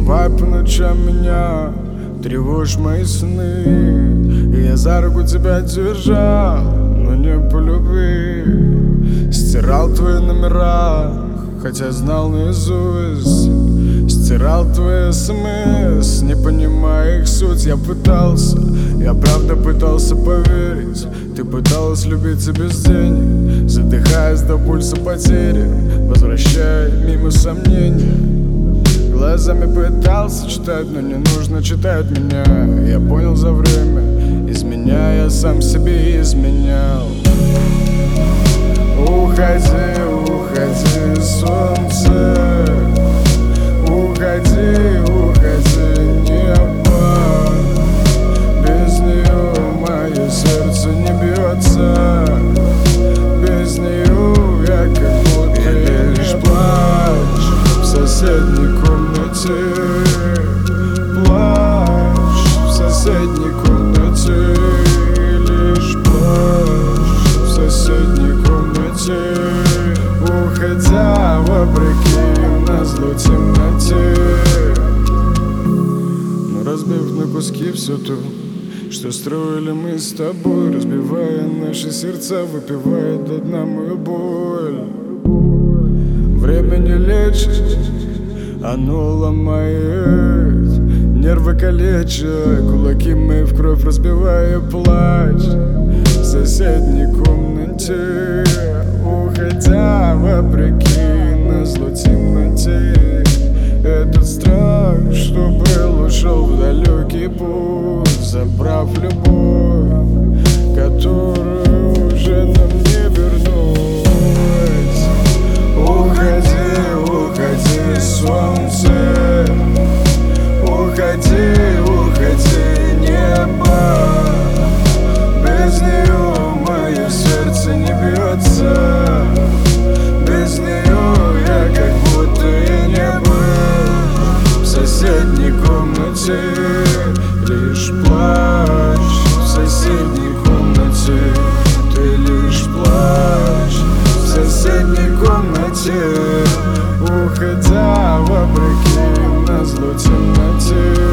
Бывай по ночам меня, тревожь мои сны. И я за руку тебя держал, но не по любви. Стирал твои номера, хотя знал наизусть. Стирал твои СМС, не понимая их суть. Я правда пытался поверить. Ты пыталась любить без денег, задыхаясь до пульса потери, возвращая мимо сомнений. Глазами пытался читать, но не нужно читать меня. Я понял за время, из меня я сам себе изменял. Уходи, уходи, солнце. Уходи, уходи, небо. Без нее мое сердце не бьется. Без нее я как будто лишь плачь в соседней комнате. Плачь в соседней комнате. Лишь плачь в соседней комнате. Уходя вопреки назло темноте. Но разбив на куски все то, что строили мы с тобой, разбивая наши сердца, выпивая до дна мою боль. Время не лечит, оно ломает, нервы калеча, кулаки мои в кровь разбивая, плачь в соседней комнате. Уходя вопреки назло темноте. Этот страх, что был, ушел в далекий путь, забрав любовь, которую уже нам не вернуть. Уходи, уходи, солнце. Уходи, уходи, небо. Без нее мое сердце не бьется. Без нее я как будто и не был в соседней комнате. Лишь плачь в соседней комнате. Ты лишь плачь в соседней комнате. Уходя вопреки назло темноте.